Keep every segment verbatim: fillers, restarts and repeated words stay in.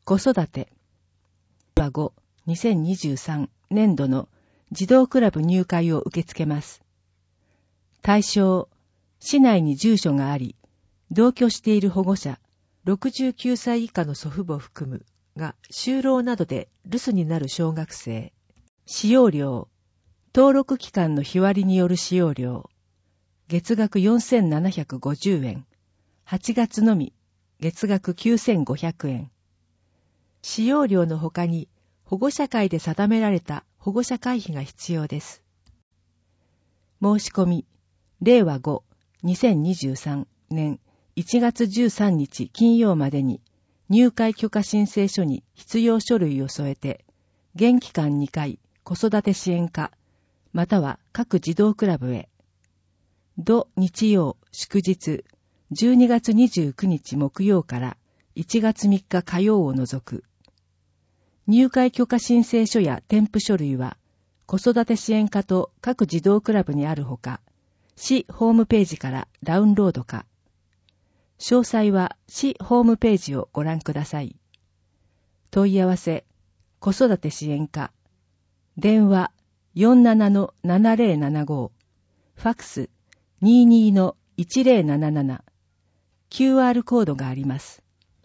子育て。ご、にせんにじゅうさん年度の児童クラブ入会を受け付けます。対象、市内に住所があり、同居している保護者、ろくじゅうきゅうさい以下の祖父母を含むが、就労などで留守になる小学生。使用料、登録期間の日割りによる使用料。月額よんせんななひゃくごじゅうえん。はちがつのみ、月額きゅうせんごひゃくえん。使用料の他に、保護者会で定められた保護者会費が必要です。申し込み、れいわご、にせんにじゅうさん年いちがつじゅうさんにち金曜までに、入会許可申請書に必要書類を添えて、現期間にかい子育て支援課、または各児童クラブへ。土日曜祝日、じゅうにがつにじゅうくにち木曜からいちがつみっか火曜を除く。入会許可申請書や添付書類は、子育て支援課と各児童クラブにあるほか、市ホームページからダウンロードか。詳細は市ホームページをご覧ください。問い合わせ、子育て支援課。電話 よんじゅうななのななぜろななご。ファックス にじゅうにのいちぜろなななな。キューアール コードがあります。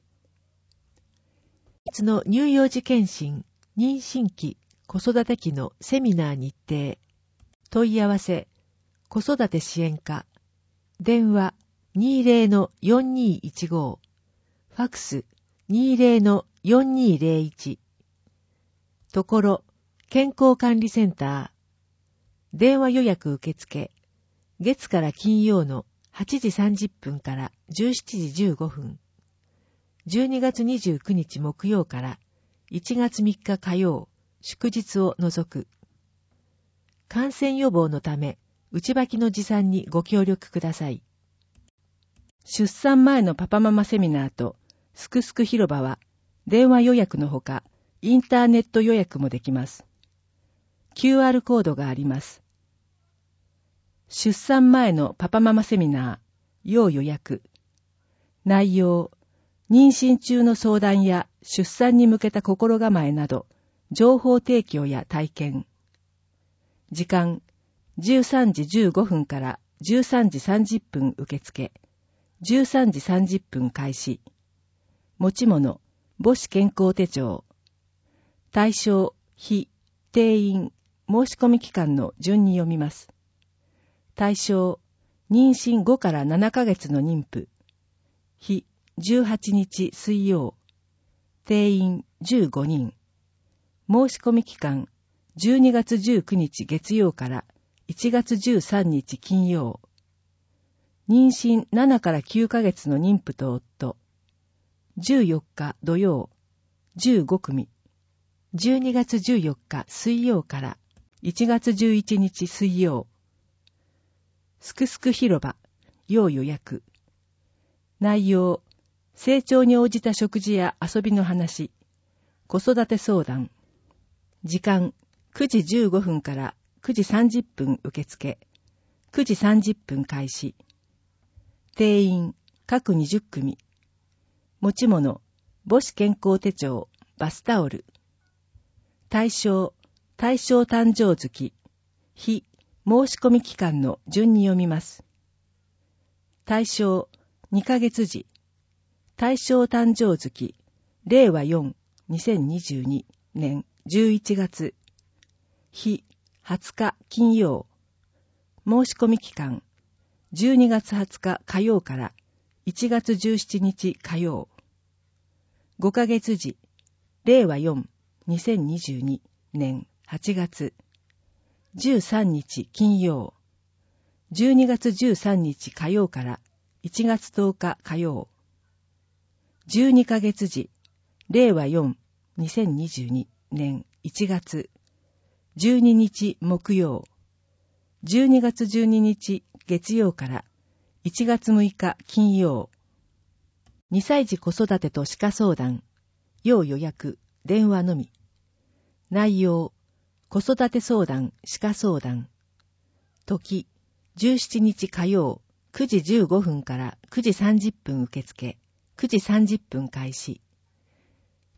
の乳幼児健診、妊娠期、子育て期のセミナー日程。問い合わせ、子育て支援課。電話 にじゅうのよんにいちご。ファックス にじゅうのよんにぜろいち。ところ、健康管理センター。電話予約受付。月から金曜のはちじさんじゅっぷんからじゅうしちじじゅうごふん。じゅうにがつにじゅうくにち木曜からいちがつみっか火曜、祝日を除く。感染予防のため、内履きの持参にご協力ください。出産前のパパママセミナーとすくすく広場は、電話予約のほか、インターネット予約もできます。キューアール コードがあります。出産前のパパママセミナー、要予約。内容、妊娠中の相談や出産に向けた心構えなど、情報提供や体験。時間、じゅうさんじじゅうごふんからじゅうさんじさんじゅっぷん受付、じゅうさんじさんじゅっぷん開始。持ち物、母子健康手帳。対象、非、定員、申し込み期間の順に読みます。対象、妊娠ごからななかげつの妊婦。日、じゅうはちにち水曜。定員じゅうごにん。申し込み期間、じゅうにがつじゅうくにち月曜からいちがつじゅうさんにち金曜。妊娠ななからきゅうかげつの妊婦と夫。じゅうよっか土曜、じゅうごくみ。じゅうにがつじゅうよっか水曜からいちがつじゅういちにち水曜。すくすく広場、要予約。内容、成長に応じた食事や遊びの話、子育て相談。時間、くじじゅうごふんからくじさんじゅっぷん受付、くじさんじゅっぷん開始。定員、各にじゅっくみ。持ち物、母子健康手帳、バスタオル。対象、対象誕生月、日、申し込み期間の順に読みます。対象、にかげつじ。対象誕生月、れいわよん、にせんにじゅうにねんじゅういちがつ。日、はつか金曜。申し込み期間、じゅうにがつはつか火曜からいちがつじゅうしちにち火曜。ごかげつじ、れいわよん、にせんにじゅうにねんはちがつ。じゅうさんにち金曜。じゅうにがつじゅうさんにち火曜からいちがつとおか火曜。じゅうにかげつじ、れいわよん、にせんにじゅうにねんいちがつ。じゅうににち木曜。じゅうにがつじゅうににち月曜からいちがつむいか金曜。にさいじ子育てと歯科相談。要予約、電話のみ。内容、子育て相談、歯科相談。時、じゅうしちにち火曜、くじじゅうごふんからくじさんじゅっぷん受付、くじさんじゅっぷん開始。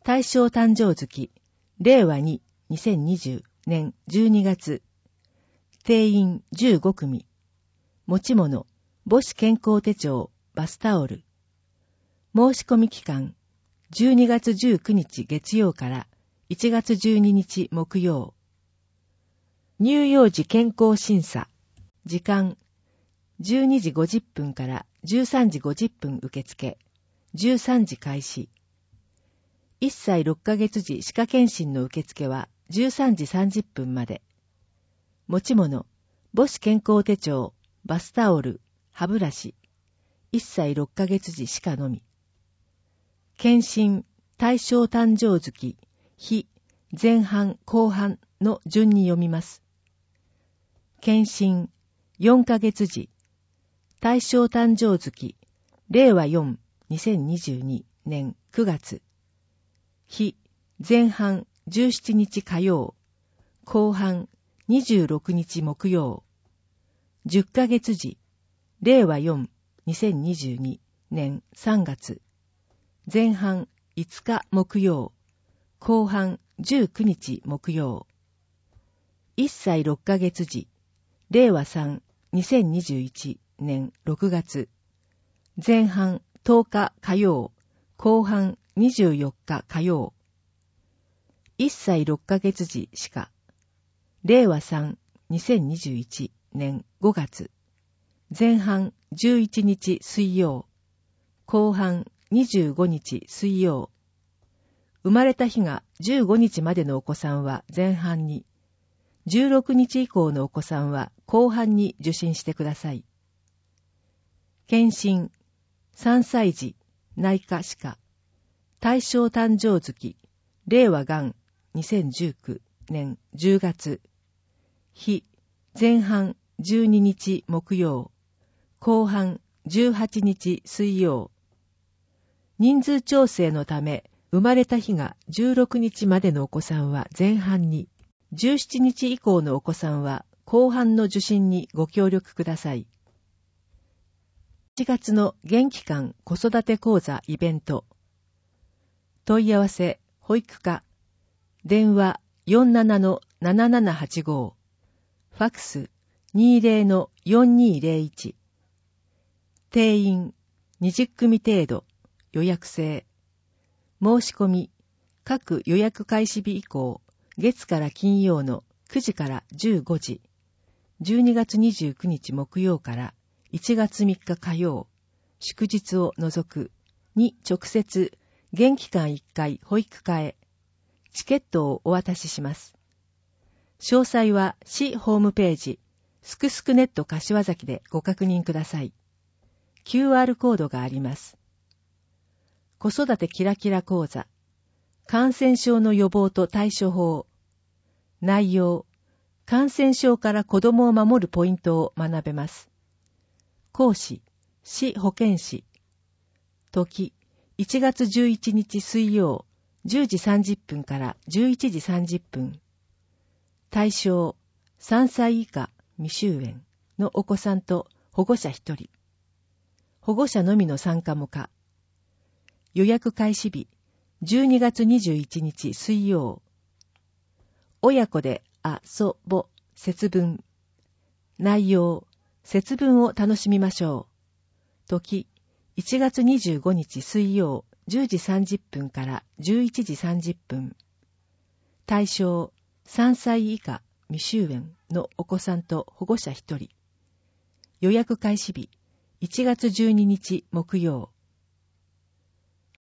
大正誕生月、れいわににせんにじゅうねんじゅうにがつ、定員じゅうごくみ、持ち物、母子健康手帳、バスタオル。申し込み期間、じゅうにがつじゅうくにち月曜からいちがつじゅうににち木曜。乳幼児健康審査。時間、じゅうにじごじゅっぷんからじゅうさんじごじゅっぷん受付、じゅうさんじ開始。いっさいろっかげつ時歯科検診の受付はじゅうさんじさんじゅっぷんまで。持ち物、母子健康手帳、バスタオル、歯ブラシ。いっさいろっかげつ時歯科のみ。検診、大正誕生月、日、前半後半の順に読みます。検診、よんかげつ時、大正誕生月、れいわよん、にせんにじゅうにねんくがつ。日、前半じゅうしちにち火曜、後半にじゅうろくにち木曜。じゅっかげつ時、れいわよん、にせんにじゅうにねんさんがつ。前半いつか木曜、後半じゅうくにち木曜。いっさいろっかげつ時、れいわさん、にせんにじゅういちねんろくがつ。前半とおか火曜、後半にじゅうよっか火曜。いっさいろっかげつ時歯科。れいわさん、にせんにじゅういちねんごがつ。前半じゅういちにち水曜、後半にじゅうごにち水曜。生まれた日がじゅうごにちまでのお子さんは前半に、じゅうろくにち以降のお子さんは後半に受診してください。検診、さんさい児、内科歯科、大正誕生月、れいわ元にせんじゅうきゅうねんじゅうがつ。日、前半じゅうににち木曜、後半じゅうはちにち水曜。人数調整のため、生まれた日がじゅうろくにちまでのお子さんは前半に、じゅうしちにち以降のお子さんは後半の受診にご協力ください。いちがつの元気館子育て講座イベント。問い合わせ、保育課。電話 よんじゅうななのななななはちご。ファックス にじゅうのよんにーぜろいち。定員にじゅっくみ程度。予約制。申し込み、各予約開始日以降、月から金曜のくじからじゅうごじ、じゅうにがつにじゅうくにち木曜からいちがつみっか火曜、祝日を除くに直接、元気館いっかい保育課へ、チケットをお渡しします。詳細は市ホームページ、すくすくネット柏崎でご確認ください。キューアール コードがあります。子育てキラキラ講座。感染症の予防と対処法。内容。感染症から子供を守るポイントを学べます。講師。市保健師。時。いちがつじゅういちにち水曜、じゅうじさんじゅっぷんからじゅういちじさんじゅっぷん。対象。さんさい以下未就園のお子さんと保護者ひとり。保護者のみの参加も可。予約開始日、じゅうにがつにじゅういちにち水曜。親子で遊ぼ、節分。内容、節分を楽しみましょう。時、いちがつにじゅうごにち水曜、じゅうじさんじゅっぷんからじゅういちじさんじゅっぷん。対象、さんさい以下未就園のお子さんと保護者ひとり。予約開始日、いちがつじゅうににち木曜。